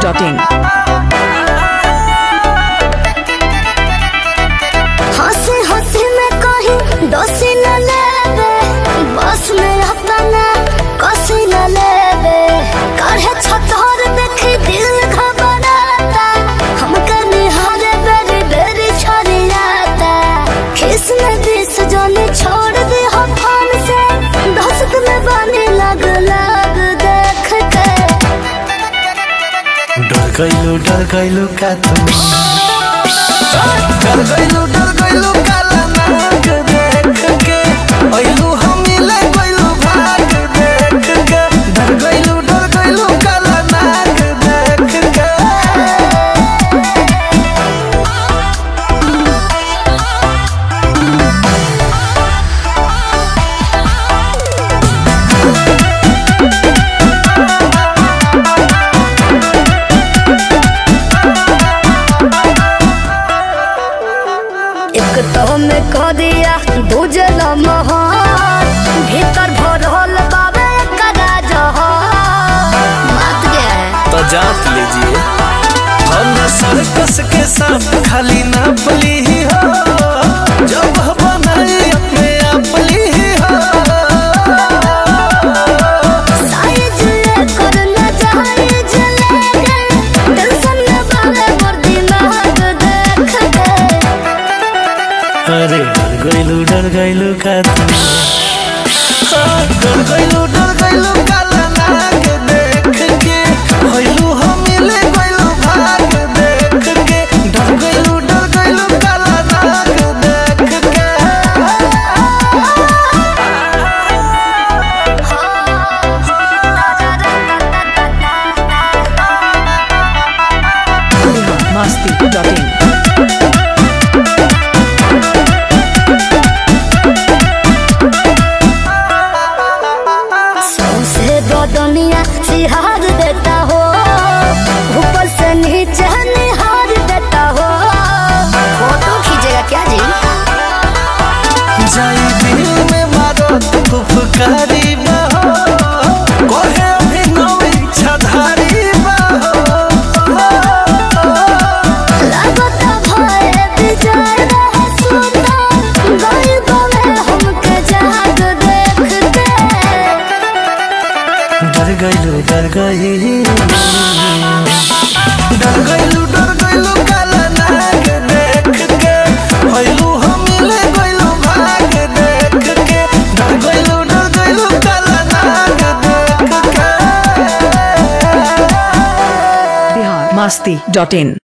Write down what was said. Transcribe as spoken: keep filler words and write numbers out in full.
Dot in. हंसी हंसी में कहीं दोषी न लेबे, बस में अपना कसी न लेबे। काहे छतौर देखी दिल घबराता, हमके निहारे बेरी बेरी छरियाता। खिस में दिस जाने छोड़ दे हो फोन से, दहशत में बानी लग लग देख के। डर गइलू डर गइलू का तुम, डर गइलू डर गइलू काला नाग देख के। अइलू हम मिले गइलू भाग देख के। डर गइलू डर गइलू काला नाग देख के। एक तो में कह दिया दूजे लम्हार, भीतर भरल बाबे कदा जहार। बात क्या है तो जात लीजिए, हम सर्कस के साथ खाली नापली ही हो। जब बनाई अपने आप ली ही हो। साइज लेकर न जायज लेके, टेंशन न बाबे मोर दिमाग देख के। अरे डर गइलू डर गइलू का तुम, डर गइलू डर गइलू काला नाग देख के। होइलू हम मिले गइलू भाग देख के। डर गइलू डर गइलू काला नाग देख के। मस्ती डॉट इन। सौंसे दो दुनिया सिहार देता हो, ऊपर से नीचे निहार देता हो। फोटो खींचेगा क्या जी? जाई दिल में मारो तो फुफकारी बहो। कोहे अभिनव इच्छाधारी बहो। लगता भय विजय रह सुता, गरीब में हमके जाग देख के। डर गइलू डर गइलू डर गइलू डर गइलू काला नाग देख के। होइलू हम मिले गइलू भाग देख के। डर गइलू डर गइलू काला नाग देख के। बिहार मस्ती डॉट इन।